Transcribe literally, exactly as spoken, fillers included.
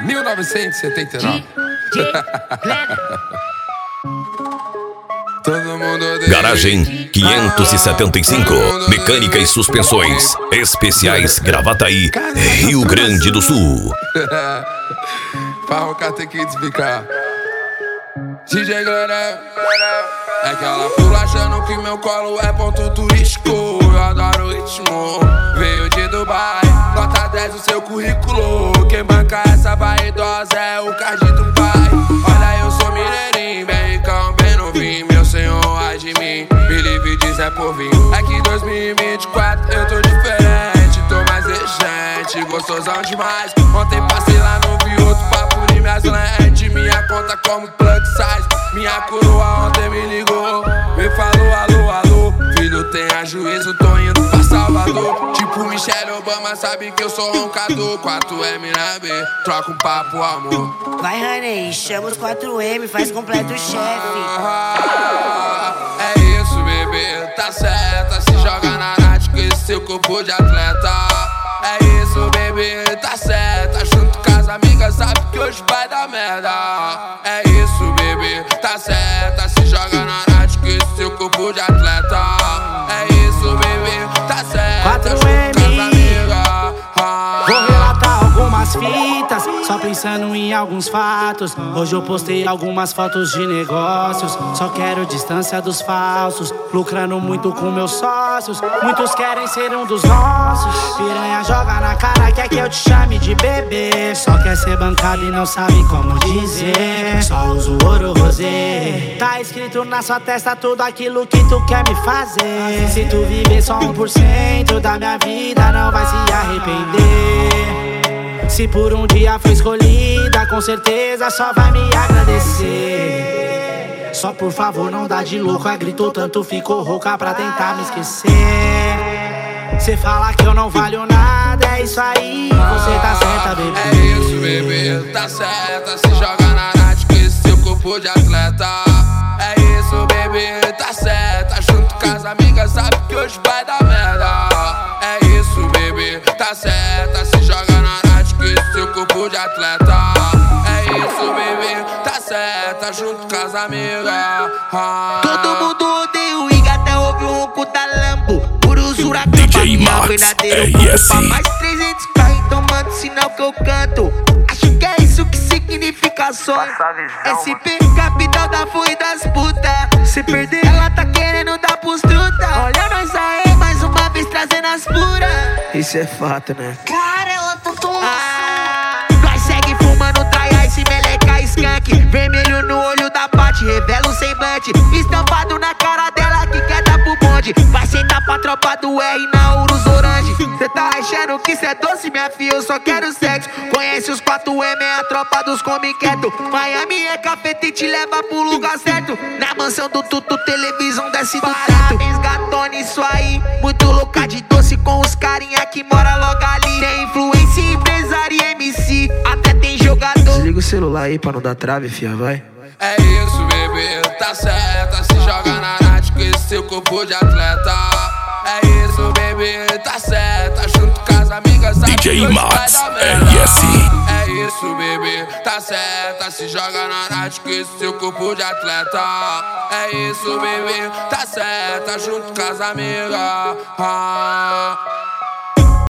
mil novecentos e setenta e nove. Todo mundo odeia. Garagem quinhentos e setenta e cinco, mecânica e suspensões especiais Gravataí, Rio Grande do Sul. Pra roncar tem que desbicar. D J Glorel. É que ela pula achando que meu colo é ponto turístico. Eu adoro o ritmo, veio de Dubai. Nota dez o seu currículo. Quem banca essa vaidosa é o card do pai. Olha, eu sou mineirinho, bem ricão, bem novinho. Meu senhor ai de mim, me livre diz é por vir. É que dois mil e vinte e quatro eu tô diferente, tô mais exigente, gostosão demais. Ontem passei lá no Vioto pra pulir minhas lentes. Minha conta como plug size. Minha coroa ontem me ligou, me falou alô, alô. Filho, tenha juízo, tô indo pra Salvador. Tipo Michelle Obama, sabe que eu sou roncador. quatro M na B, troca um papo, amor. Vai, honey, chama os quatro M, faz completo o chefe. Ah, é isso, bebê, tá certa. Se joga na night com esse seu corpo de atleta. É isso, bebê, tá certa. Junto com as amigas, sabe que hoje vai dar merda. É isso, bebê, tá certa. Se joga na night com esse seu corpo de atleta. É isso, bebê, tá certa. quatro Junto M. com as amigas. Ah. Vou relatar algumas fitas, só pensando em alguns fatos. Hoje eu postei algumas fotos de negócios. Só quero distância dos falsos, lucrando muito com meus sócios. Muitos querem ser um dos nossos. Piranha joga na cara, quer que eu te chame de bebê. Só quer ser bancado e não sabe como dizer. Só uso ouro rosé. Tá escrito na sua testa tudo aquilo que tu quer me fazer. Se tu viver só um por cento da minha vida, não vai se arrepender. Se por um dia foi escolhida, com certeza só vai me agradecer. Só por favor não dá de louca, gritou tanto, ficou rouca pra tentar me esquecer. Cê fala que eu não valho nada, é isso aí, você tá certa, bebê. É isso, bebê, tá certa. Se joga na night com esse seu corpo de atleta. É isso, bebê, tá certa. Junto com as amigas, sabe que hoje vai dar merda. É isso, bebê, tá certa. Se joga na night com esse seu corpo de atleta. É isso, bebê, tá certa. Junto com as amigas. Ah. Todo mundo odeia o Iga, até ouve o ronco da Lambo. Por usura D J pra minha Max, verdadeiro R S. pra mais trezentos carros, então manda o sinal que eu canto. Acho que é isso que significa sonho. S P, capital da fui das puta. Se perder, ela tá querendo dar pros truta. Olha nós aí, mais uma vez trazendo as puras. Isso é fato, né? Cara, ela tá tomando. Ah, nós segue fumando, trai ice, meleca, skunk. Vermelho no olho da Paty, revela o semblante. Estampado na cara dela que quer dar pro bonde. Vai sentar pra tropa do R na Urus Orange. Cê tá achando que cê é doce, minha filha, eu só quero sexo. Conhece os quatro M, é a tropa dos come quieto. Miami é cafeta e te leva pro lugar certo. Na mansão do Tutu, televisão desce do teto. Parabéns, gatona, isso aí. Muito louca de doce com os carinha que mora logo ali. Tem influência, empresário e M C, até tem jogador. Desliga o celular aí pra não dar trave, fia, vai. É isso, bebê, tá certa. Se joga na night com esse seu corpo de atleta. É isso, bebê, tá certa. Junto com as amigas, sabe D J que hoje Max, vai dar merda. R S. É isso, bebê, tá certa. Se joga na night com esse seu corpo de atleta. É isso, bebê, tá certa. Junto com as amigas. Ah.